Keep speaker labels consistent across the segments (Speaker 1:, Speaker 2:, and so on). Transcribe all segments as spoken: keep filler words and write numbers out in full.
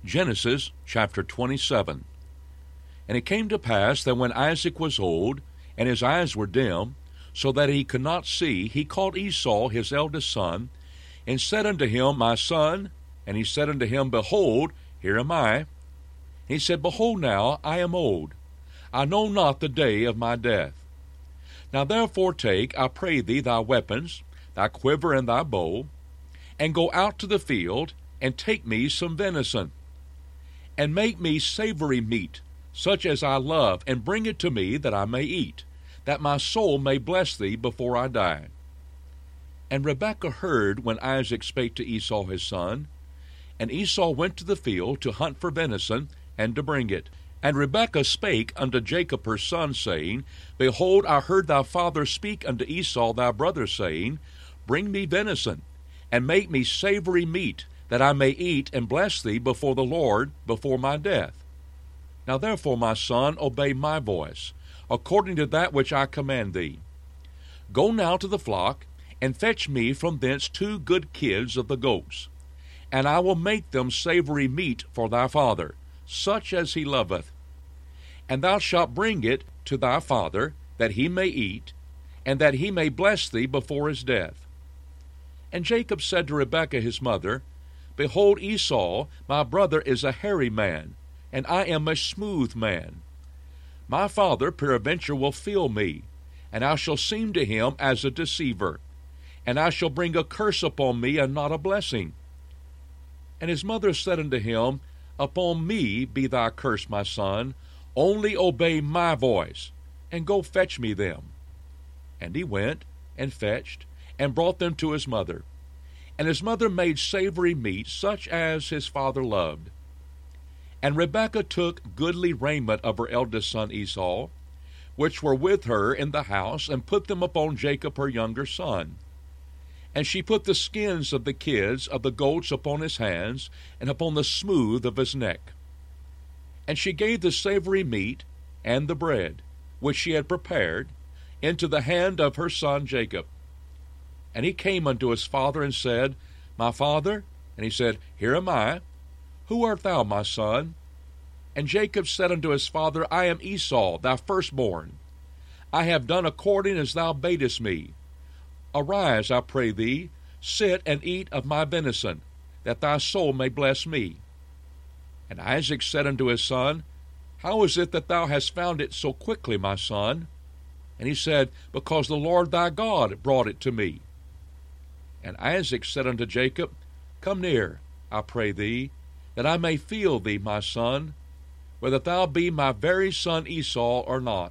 Speaker 1: Genesis chapter twenty-seven. And it came to pass that when Isaac was old, and his eyes were dim, so that he could not see, he called Esau his eldest son, and said unto him, My son. And he said unto him, Behold, here am I. And he said, Behold now, I am old. I know not the day of my death. Now therefore take, I pray thee, thy weapons, thy quiver and thy bow, and go out to the field, and take me some venison, and make me savory meat, such as I love, and bring it to me that I may eat, that my soul may bless thee before I die. And Rebekah heard when Isaac spake to Esau his son. And Esau went to the field to hunt for venison, and to bring it. And Rebekah spake unto Jacob her son, saying, Behold, I heard thy father speak unto Esau thy brother, saying, Bring me venison, and make me savory meat, that I may eat and bless thee before the Lord before my death. Now therefore, my son, obey my voice, according to that which I command thee. Go now to the flock, and fetch me from thence two good kids of the goats, and I will make them savory meat for thy father, such as he loveth. And thou shalt bring it to thy father, that he may eat, and that he may bless thee before his death. And Jacob said to Rebekah his mother, Behold, Esau, my brother, is a hairy man, and I am a smooth man. My father peradventure will feel me, and I shall seem to him as a deceiver, and I shall bring a curse upon me, and not a blessing. And his mother said unto him, Upon me be thy curse, my son, only obey my voice, and go fetch me them. And he went, and fetched, and brought them to his mother. And his mother made savory meat, such as his father loved. And Rebekah took goodly raiment of her eldest son Esau, which were with her in the house, and put them upon Jacob her younger son. And she put the skins of the kids of the goats upon his hands, and upon the smooth of his neck. And she gave the savory meat and the bread, which she had prepared, into the hand of her son Jacob. And he came unto his father, and said, My father? And he said, Here am I. Who art thou, my son? And Jacob said unto his father, I am Esau, thy firstborn. I have done according as thou badest me. Arise, I pray thee, sit and eat of my venison, that thy soul may bless me. And Isaac said unto his son, How is it that thou hast found it so quickly, my son? And he said, Because the Lord thy God brought it to me. And Isaac said unto Jacob, Come near, I pray thee, that I may feel thee, my son, whether thou be my very son Esau or not.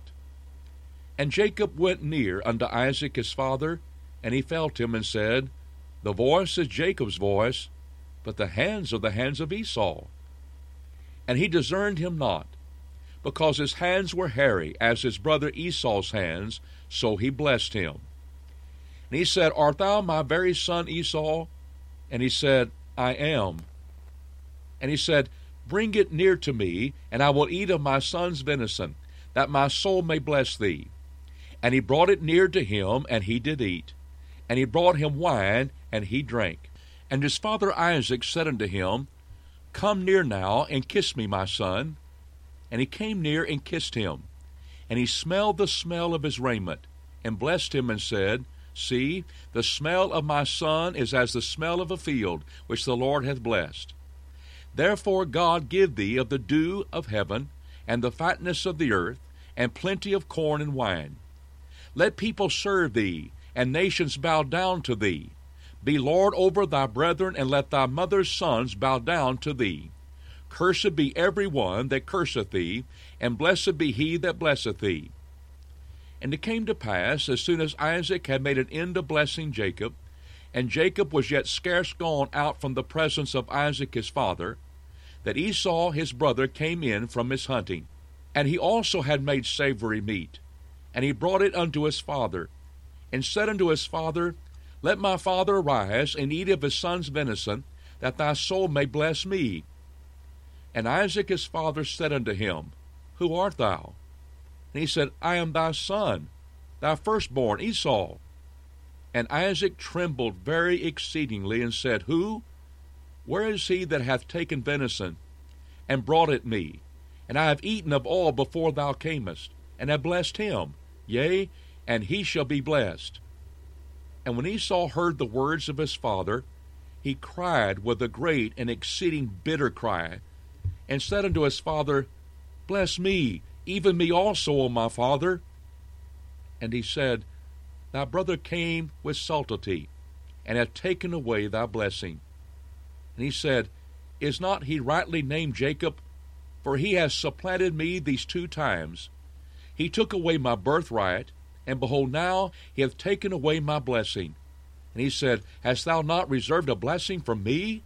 Speaker 1: And Jacob went near unto Isaac his father, and he felt him, and said, The voice is Jacob's voice, but the hands are the hands of Esau. And he discerned him not, because his hands were hairy, as his brother Esau's hands, so he blessed him. And he said, Art thou my very son Esau? And he said, I am. And he said, Bring it near to me, and I will eat of my son's venison, that my soul may bless thee. And he brought it near to him, and he did eat. And he brought him wine, and he drank. And his father Isaac said unto him, Come near now, and kiss me, my son. And he came near and kissed him. And he smelled the smell of his raiment, and blessed him, and said, See, the smell of my son is as the smell of a field, which the Lord hath blessed. Therefore God give thee of the dew of heaven, and the fatness of the earth, and plenty of corn and wine. Let people serve thee, and nations bow down to thee. Be Lord over thy brethren, and let thy mother's sons bow down to thee. Cursed be every one that curseth thee, and blessed be he that blesseth thee. And it came to pass, as soon as Isaac had made an end of blessing Jacob, and Jacob was yet scarce gone out from the presence of Isaac his father, that Esau his brother came in from his hunting. And he also had made savory meat, and he brought it unto his father, and said unto his father, Let my father arise, and eat of his son's venison, that thy soul may bless me. And Isaac his father said unto him, Who art thou? And he said, I am thy son, thy firstborn Esau. And Isaac trembled very exceedingly, and said, Who? Where is he that hath taken venison, and brought it me. And I have eaten of all before thou camest, and have blessed him, yea, and he shall be blessed. And when Esau heard the words of his father, he cried with a great and exceeding bitter cry, and said unto his father, Bless me, even me also, O my father. And he said, Thy brother came with subtlety, and hath taken away thy blessing. And he said, Is not he rightly named Jacob? For he has supplanted me these two times. He took away my birthright, and behold, now he hath taken away my blessing. And he said, Hast thou not reserved a blessing for me?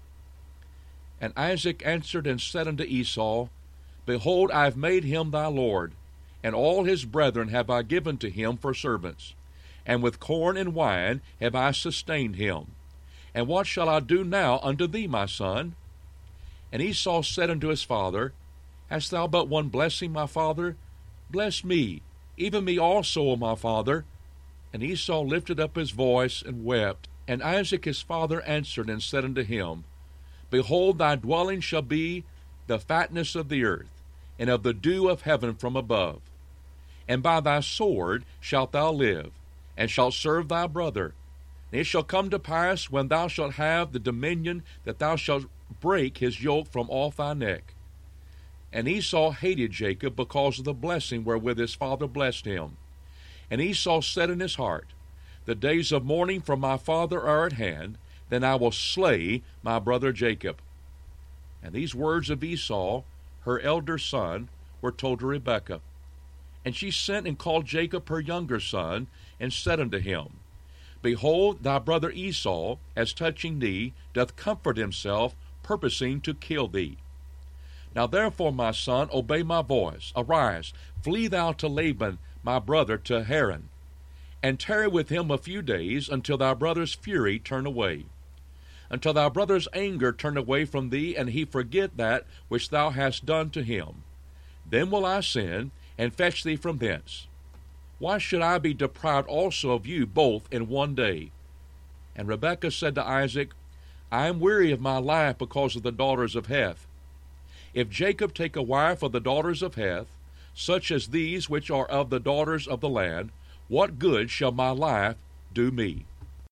Speaker 1: And Isaac answered and said unto Esau, Behold, I have made him thy lord, and all his brethren have I given to him for servants, and with corn and wine have I sustained him. And what shall I do now unto thee, my son? And Esau said unto his father, Hast thou but one blessing, my father? Bless me, even me also, O my father. And Esau lifted up his voice and wept. And Isaac his father answered and said unto him, Behold, thy dwelling shall be the fatness of the earth, and of the dew of heaven from above. And by thy sword shalt thou live, and shalt serve thy brother. And it shall come to pass, when thou shalt have the dominion, that thou shalt break his yoke from off thy neck. And Esau hated Jacob because of the blessing wherewith his father blessed him. And Esau said in his heart, The days of mourning for my father are at hand, then I will slay my brother Jacob. And these words of Esau, her elder son, were told to Rebekah. And she sent and called Jacob her younger son, and said unto him, Behold, thy brother Esau, as touching thee, doth comfort himself, purposing to kill thee. Now therefore, my son, obey my voice. Arise, flee thou to Laban my brother to Haran, and tarry with him a few days, until thy brother's fury turn away, until thy brother's anger turn away from thee, and he forget that which thou hast done to him. Then will I send, and fetch thee from thence. Why should I be deprived also of you both in one day? And Rebekah said to Isaac, I am weary of my life because of the daughters of Heth. If Jacob take a wife of the daughters of Heth, such as these which are of the daughters of the land, what good shall my life do me?